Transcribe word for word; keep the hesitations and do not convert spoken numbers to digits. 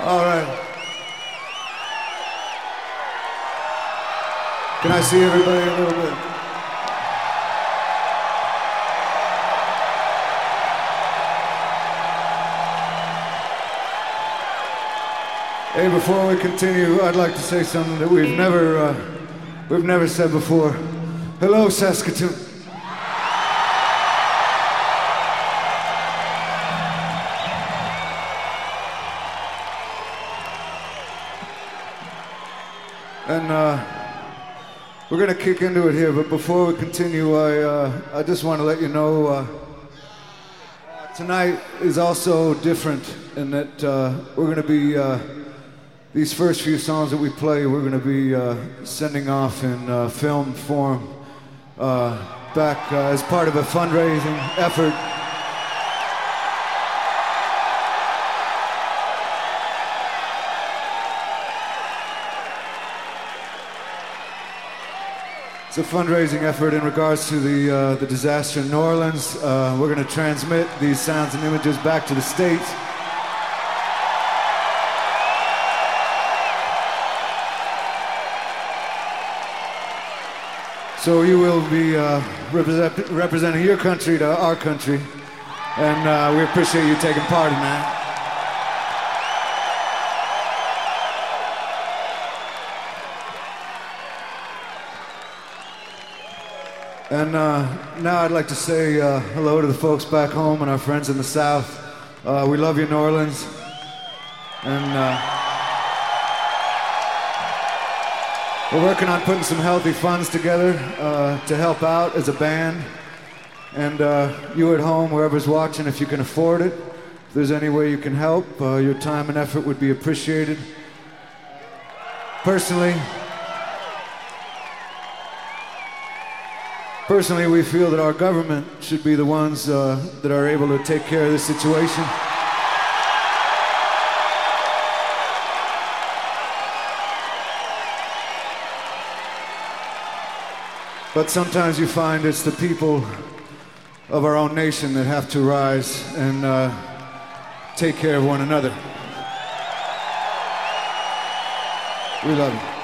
All right. Can I see everybody a little bit? Hey, before we continue, I'd like to say something that we've never, uh, we've never said before. Hello, Saskatoon. And uh, we're gonna kick into it here, but before we continue, I uh, I just want to let you know uh, tonight is also different in that uh, we're gonna be uh, these first few songs that we play, we're gonna be uh, sending off in uh, film form uh, back uh, as part of a fundraising effort. It's a fundraising effort in regards to the uh, the disaster in New Orleans. Uh, we're going to transmit these sounds and images back to the States. So you will be uh, represent, representing your country to our country, and uh, we appreciate you taking part in that. And uh, now I'd like to say uh, hello to the folks back home and our friends in the South. Uh, we love you, New Orleans. And uh, we're working on putting some healthy funds together uh, to help out as a band. And uh, you at home, wherever's watching, if you can afford it, if there's any way you can help, uh, your time and effort would be appreciated. Personally, Personally, we feel that our government should be the ones uh, that are able to take care of this situation. But sometimes you find it's the people of our own nation that have to rise and uh, take care of one another. We love you.